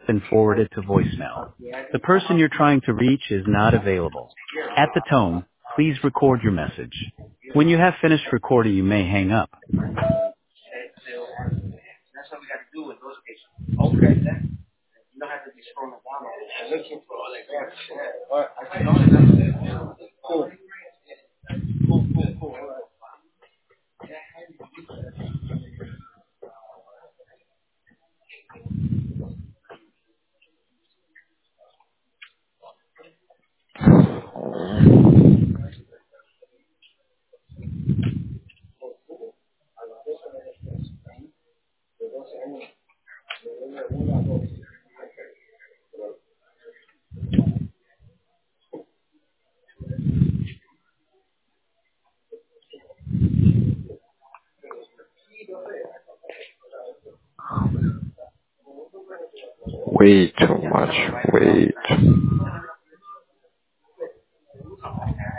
been forwarded to voicemail. The person you're trying to reach is not available. At the tone, please record your message. When you have finished recording, you may hang up. Way too much. Wait.